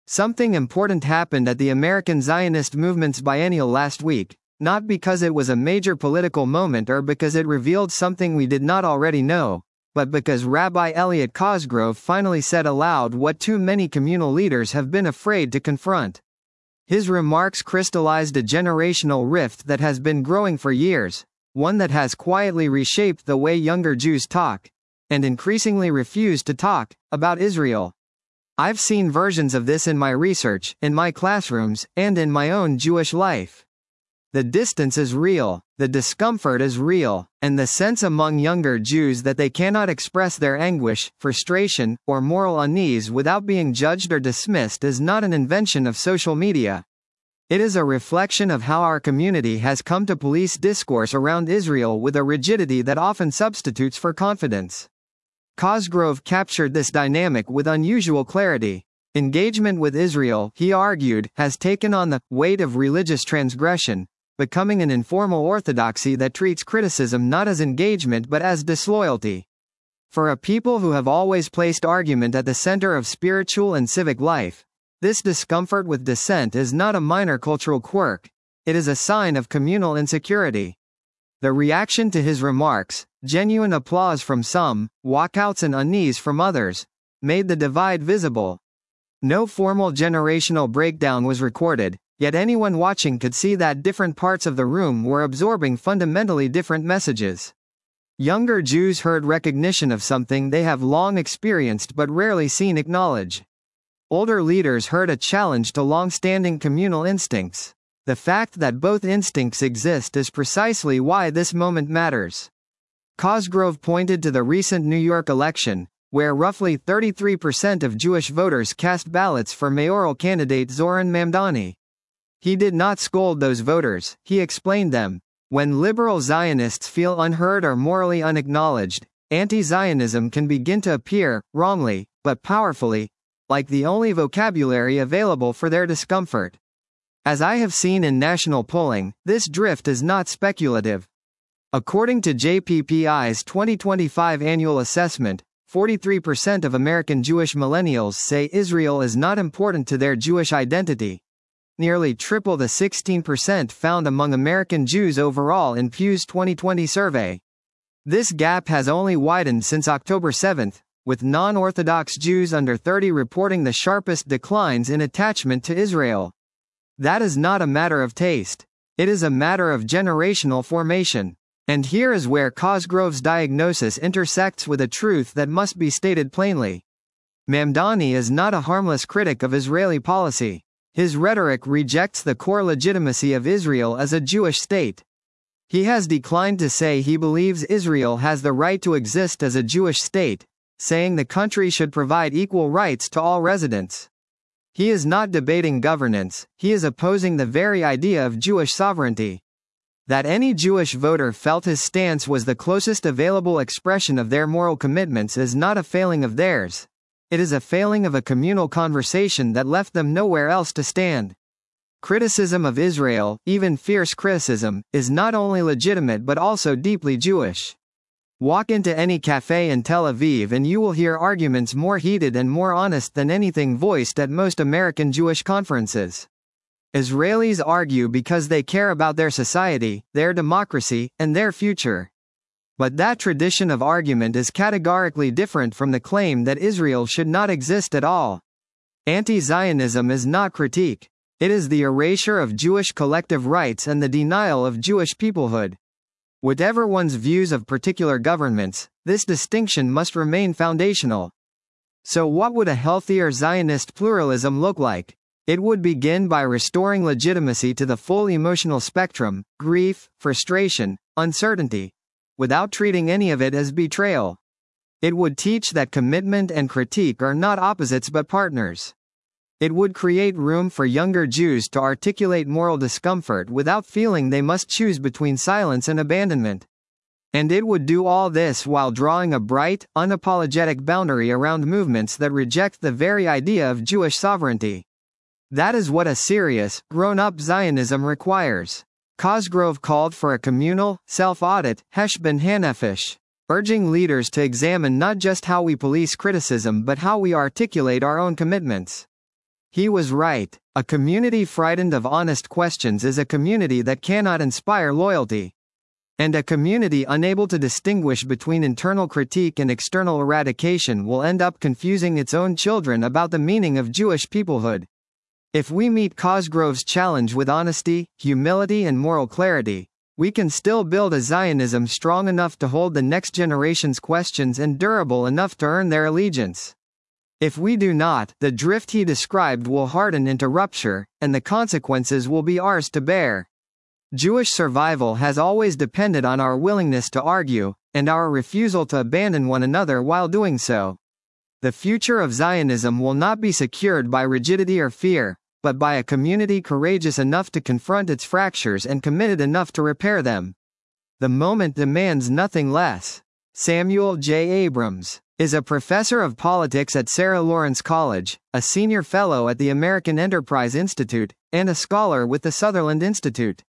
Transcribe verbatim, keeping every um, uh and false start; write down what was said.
Something important happened at the American Zionist movement's biennial last week, not because it was a major political moment or because it revealed something we did not already know, but because Rabbi Elliot Cosgrove finally said aloud what too many communal leaders have been afraid to confront. His remarks crystallized a generational rift that has been growing for years, one that has quietly reshaped the way younger Jews talk, and increasingly refuse to talk, about Israel. I've seen versions of this in my research, in my classrooms, and in my own Jewish life. The distance is real, the discomfort is real, and the sense among younger Jews that they cannot express their anguish, frustration, or moral unease without being judged or dismissed is not an invention of social media. It is a reflection of how our community has come to police discourse around Israel with a rigidity that often substitutes for confidence. Cosgrove captured this dynamic with unusual clarity. Engagement with Israel, he argued, has taken on the weight of religious transgression, becoming an informal orthodoxy that treats criticism not as engagement but as disloyalty. For a people who have always placed argument at the center of spiritual and civic life, this discomfort with dissent is not a minor cultural quirk, it is a sign of communal insecurity. The reaction to his remarks, genuine applause from some, walkouts and unease from others, made the divide visible. No formal generational breakdown was recorded, yet anyone watching could see that different parts of the room were absorbing fundamentally different messages. Younger Jews heard recognition of something they have long experienced but rarely seen acknowledged. Older leaders heard a challenge to long-standing communal instincts. The fact that both instincts exist is precisely why this moment matters. Cosgrove pointed to the recent New York election, where roughly thirty-three percent of Jewish voters cast ballots for mayoral candidate Zoran Mamdani. He did not scold those voters, he explained them. When liberal Zionists feel unheard or morally unacknowledged, anti-Zionism can begin to appear, wrongly, but powerfully, like the only vocabulary available for their discomfort. As I have seen in national polling, this drift is not speculative. According to J P P I's twenty twenty-five annual assessment, forty-three percent of American Jewish millennials say Israel is not important to their Jewish identity, nearly triple the sixteen percent found among American Jews overall in Pew's twenty twenty survey. This gap has only widened since October seventh, with non-Orthodox Jews under thirty reporting the sharpest declines in attachment to Israel. That is not a matter of taste. It is a matter of generational formation. And here is where Cosgrove's diagnosis intersects with a truth that must be stated plainly. Mamdani is not a harmless critic of Israeli policy. His rhetoric rejects the core legitimacy of Israel as a Jewish state. He has declined to say he believes Israel has the right to exist as a Jewish state, saying the country should provide equal rights to all residents. He is not debating governance, he is opposing the very idea of Jewish sovereignty. That any Jewish voter felt his stance was the closest available expression of their moral commitments is not a failing of theirs. It is a failing of a communal conversation that left them nowhere else to stand. Criticism of Israel, even fierce criticism, is not only legitimate but also deeply Jewish. Walk into any cafe in Tel Aviv and you will hear arguments more heated and more honest than anything voiced at most American Jewish conferences. Israelis argue because they care about their society, their democracy, and their future. But that tradition of argument is categorically different from the claim that Israel should not exist at all. Anti-Zionism is not critique. It is the erasure of Jewish collective rights and the denial of Jewish peoplehood. Whatever one's views of particular governments, this distinction must remain foundational. So what would a healthier Zionist pluralism look like? It would begin by restoring legitimacy to the full emotional spectrum, grief, frustration, uncertainty, without treating any of it as betrayal. It would teach that commitment and critique are not opposites but partners. It would create room for younger Jews to articulate moral discomfort without feeling they must choose between silence and abandonment. And it would do all this while drawing a bright, unapologetic boundary around movements that reject the very idea of Jewish sovereignty. That is what a serious, grown-up Zionism requires. Cosgrove called for a communal, self-audit, heshbon hanefesh, urging leaders to examine not just how we police criticism but how we articulate our own commitments. He was right. A community frightened of honest questions is a community that cannot inspire loyalty. And a community unable to distinguish between internal critique and external eradication will end up confusing its own children about the meaning of Jewish peoplehood. If we meet Cosgrove's challenge with honesty, humility, and moral clarity, we can still build a Zionism strong enough to hold the next generation's questions and durable enough to earn their allegiance. If we do not, the drift he described will harden into rupture, and the consequences will be ours to bear. Jewish survival has always depended on our willingness to argue, and our refusal to abandon one another while doing so. The future of Zionism will not be secured by rigidity or fear, but by a community courageous enough to confront its fractures and committed enough to repair them. The moment demands nothing less. Samuel J. Abrams is a professor of politics at Sarah Lawrence College, a senior fellow at the American Enterprise Institute, and a scholar with the Sutherland Institute.